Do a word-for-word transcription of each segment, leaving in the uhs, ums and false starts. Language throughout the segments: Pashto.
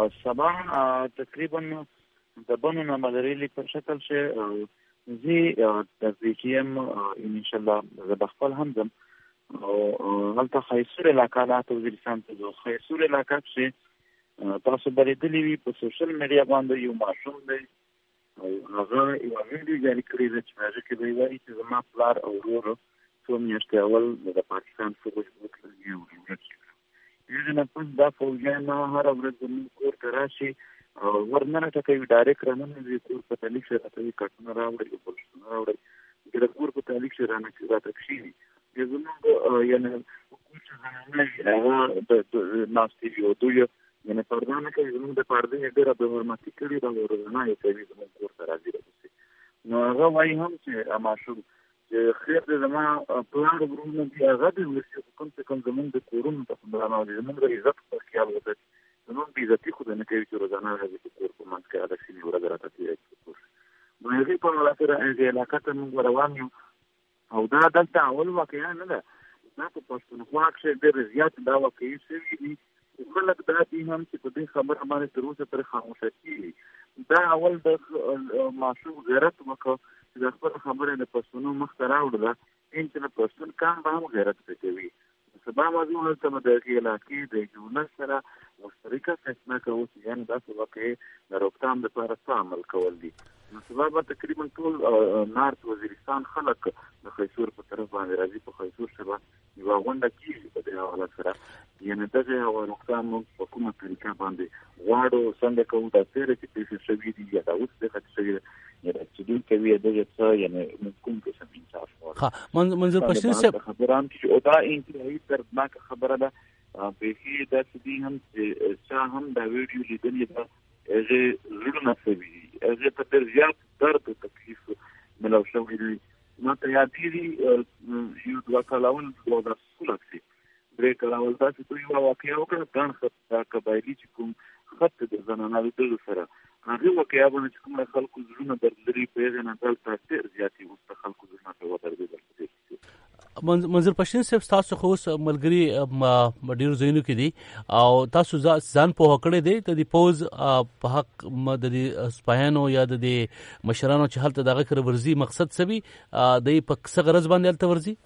سبا تقریبا د بنو نمدریلی پر شکل شه زی د وی ټی ام ان شاء الله زه بخپل هم زم او هلته خیسور علاقه لا ته وزیرستان ته زو خیسور علاقه چې تاسو بریدلی وی په سوشل میډیا باندې یو ماشوم دی او هغه یو ویډیو جاری کړی دی چې هغه کې دی وایي چې زما پلار او ورور څو میاشتې اول د پاکستان فوج وکړي او ورته یوه نه پوس دا فوجیان هر ورځ زموږ کور ته راشي او ورننه ټکوي ډایرکټ رانه دي کور په تعلیق سره ته کټونه راوړي او بلشتونه راوړي د کور په تعلیق سره رانه چې راته کشي زموږ یعنی کور چې زموږ هغه د ناستي یو دوی یعنی پردانه کې زموږ د پردې ډېره به حرمتي کړي دا ورننه یې کوي زموږ کور ته راځي راځي نو هغه وایي هم چې اماشو چې خیر د زما پلان ورونه دی هغه د ورسې کوم څه کوم زموږ د کورونو ته خبرانه دي زموږ د عزت په خیال وته زموږ د عزت خو نه کوي چې روزانه راځي په کور په منځ کې راځي چې ورته راځي راځي نو هغه په ولاته راځي علاقه ته موږ روان یو او دا دلته اول واقعیا نه ده دا په پښتونخوا کې ډېر زیات دا واقعي شوي دي خلک دا دي هم چې په دې خبره باندې تر اوسه تر خاموشه کیږي دا اول د معشوق غیرت وکړه چې د خپل خبرې د پښتنو مخ ته راوړله ان چې د پښتون کام به هم غیرت کوي سبا موضوع هلته مو د علاقې د جونس سره مشترکه فیصله کوو چې یعنې داسې واقعې د روکتام دپاره څه عمل کول دي نو سبا به تقریبا ټول نارت وزیرستان خلک د خیسور په طرف باندې راځي په خیسور سبا یوه غونډه کېږي په دې حواله سره یعنې دغې روکتام موږ په کومه طریقه باندې غواړو څنګه کوو دا تېره چې پېښې شوي دي یا دا اوس پېښه شوي ده یا دا چې دوی کوي دغه څه یعنې موږ کوم قسم انصاف غواړو منظور پښتون صاحب خبران چې او دا انتهایي دردناکه خبره ده بیخي داسې دي هم چې چا هم دا ویډیو لیدلې ده هغې زړونه سوي دي هغې ته ډېر زیات درد او تکلیف ملو شوی دی ما ته یادېږي یو دوه کاله دوه هزار څلور کې درې کاله اول داسې دوی یوه واقعه وکړه ګڼ خط دا قبایلي چې کوم خط د زنانه ډلو سره هغې واقعه باندې چې کومه خلکو زړونه درد لري په هغې نه دلته ډېر زیاتې اوس د خلکو زړونه ته ودرېدل منظور پښتون صاحب تاسو خو اوس ملګري ډېرو ځایونو کې دي او تاسو ځان پوهه کړی دی د دې پوز په حق د دې سپایانو یا د دې مشرانو چې هلته دغه کړه ورځي مقصد څه وي د په څه غرض باندې هلته ورځي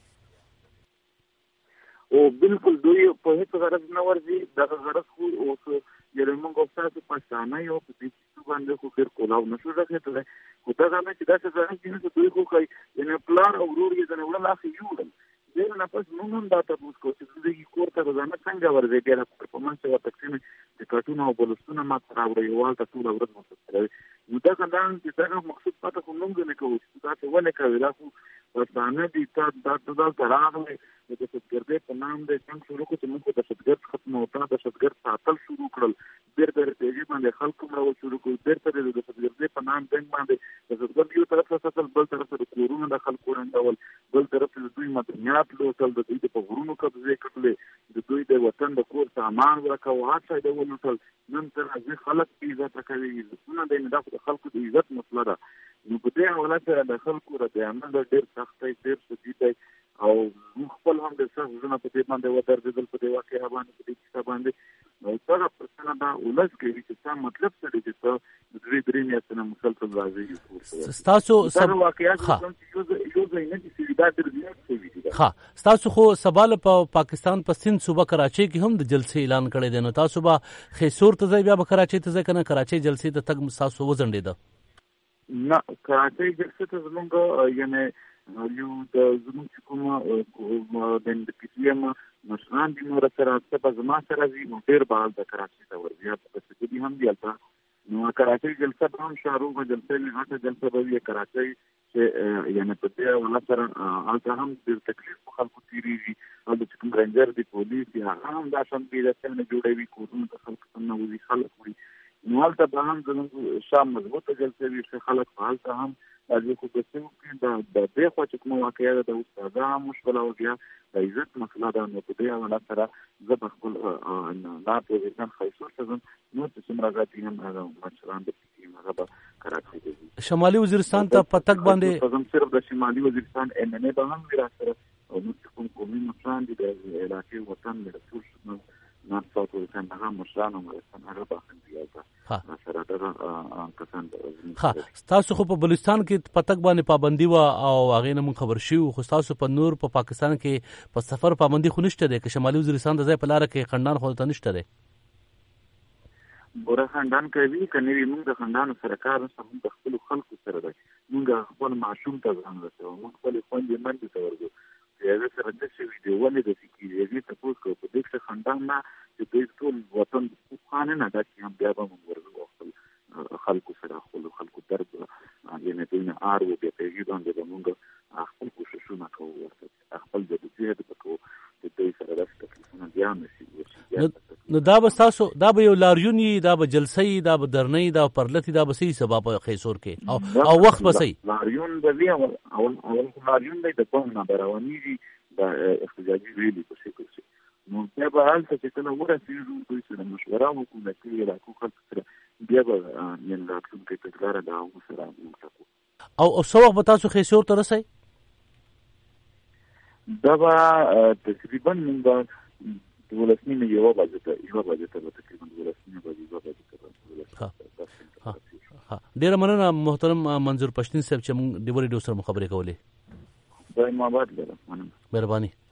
او بالکل دوی په هیڅ غرض نه ورځي دغه غرض خو اوس یعنې موږ او تاسو پښتانه یو په دې باندې خو ډېر کولاو نه شو راغلی خو دغه نه چې داسې غرض دي نه دوی خو کوي یعنې پلار او ورور یې د وړه لاخې یوړل دغه نه پس موږ هم دا تپوس کوو چې دوی کور ته روزانه څنګه ورځي بیا د کور په منځ کې ورته کښېنئ د کټونه او بلوستونه ماته راوړئ یو هلته ټوله ورځ مصرف کوي نو دغه دا چې دغه مقصود پته خو موږ نه کوو چې داسې ولې کوي دا خو پښتانه دي تا دا دلته راغلی د دهشتګردۍ په نام دی جنګ شروع کړو چې موږ دهشتګرد ختم او تا دهشتګرد ساتل شروع کړل بیرته د تیږې باندې خلک مړول شروع کړو بیرته د دهشتګردۍ په نام جنګ باندې دهشتګرد یو طرف ته ساتل بل طرف ته د کورونو د خلکو ړنګول بل طرف ته د دوی مدنیات لوټل د دوی په غرونو قبضې کړلې د دوی د وطن د کور سامان ورکاوه هر شی د ولوټل نن تر هغې خلک په عزت کوي عزتونه دی نو دا خو د خلکو د عزت مسله ده نو په دې حواله سره د خلکو رد عمل ډېر سخت دی ډېر شدید دی او موږ خپل هم د سخت زړونه په دې باندې ودرېدل په دې واقعه باندې په دې کیسه باندې نو دغه پرسنه دا ولس کوي چې څه مطلب څه دی چې ته د درې درې میاشتې نه مسلسل راځي ستاسو دا واقعه چې یو ځای نه دي دا ډېر زیات شوي دي ها ستاسو خو سبا په پاکستان په سند صوبه کراچۍ کې هم د جلسې اعلان کړی دی نو تاسو به خیسور ته ځئ بیا به کراچۍ ته ځئ که نه کراچۍ جلسې ته تګ ستاسو وځنډېده نه کراچۍ جلسې ته زموږ یعنې یو د زموږ چې کومه د پي ټي ایم مشران دي نور سره څه به زما سره ځي نو ډېر به هلته کراچۍ ته ورځي هلته سکولي هم دي هلته نو کراچۍ جلسه به هم شاهروغ جلسه مې غټه جلسه به وي کراچۍ چې یعنې په دې حواله سره هلته هم ډېر تکلیف په خلکو تېرېږي هلته چې کوم رینجر دي پولیس دي هغه هم دا شان بېدسیانې جوړوي کورونو ته خلک څنګه وځي خلک وړي نو هلته به هم زموږ شا مضبوطه جلسه وي ښه خلک به هلته هم راځي خو په سیمو کې د دې خوا چې کومه واقعه ده د اوس دا هم مشکله او بیا د عزت مسله ده نو په دې حواله سره زه به خپل نارت وزیرستان خیسور ته ځم نور چې څومره ذاتي هم هغه مشران د پي ټي ایم هغه به کراچۍ ته ځي شمالي وزیرستان ته په تګ باندې زم صرف د شمالي وزیرستان ایم ان ای به هم وي راسره او نور چې کوم قومي مشران دي د علاقې وطن د ټول نارت ساوث ویسټرن هغه مشرانو مرستان هغه باندې یو سره دا کسان ها تاسو خو په بلوچستان کې پتک باندې پابندي وا او هغه نه مون خبر شو خو تاسو په نور په پاکستان کې په سفر پابندي خو نشته ده چې شمالي وزیرستان د ځای په لار کې خندان خو ته نشته ده ګوره خندان کوي کني موږ د خندانو سره کار سم د خپل خلکو سره ده موږ خپل معشوم ته ځان رسو موږ خپل خوندې منځ ته ورغو یو سره د څه ویډیو ولې د سکی یوه تاسو کو په دې څه خندان نه چې دوی ټول وطن خانه نه دا چې هم بیا به موږ ورغو خپل خلکو سره خپل خلکو درد یعنی دوی نه ار و به پیږي باندې موږ خپل کوششونه کوو ورته خپل د دې د پکو د دوی سره د تکلیفونو بیا نشي نو دا به تاسو دا به یو لاریونی دا به جلسې دا به درنۍ دا پرلتی دا به سي سبب خیسور کې او او وخت به سي لاریون د وی اول اول اول لاریون د کوم نه رواني دي د احتجاجي ویلي په څه کې نو بیا به حالت چې کله ورسېږو دوی سره مشوره وکړو چې لا کوم سره بیا به یې راتلون کې تکرار دا سره وکړو او او څو وخت به تاسو خیسور ته رسئ دا به تقریبا موږ ولسنی یو بجې ته یو بجې ته تقریبا ولسنی بجې یو بجې ته ها ها ډیر مننه محترم منظور پښتین صاحب چې موږ د وری ډوسر مخابره کولې دا ما بعد لرم مهرباني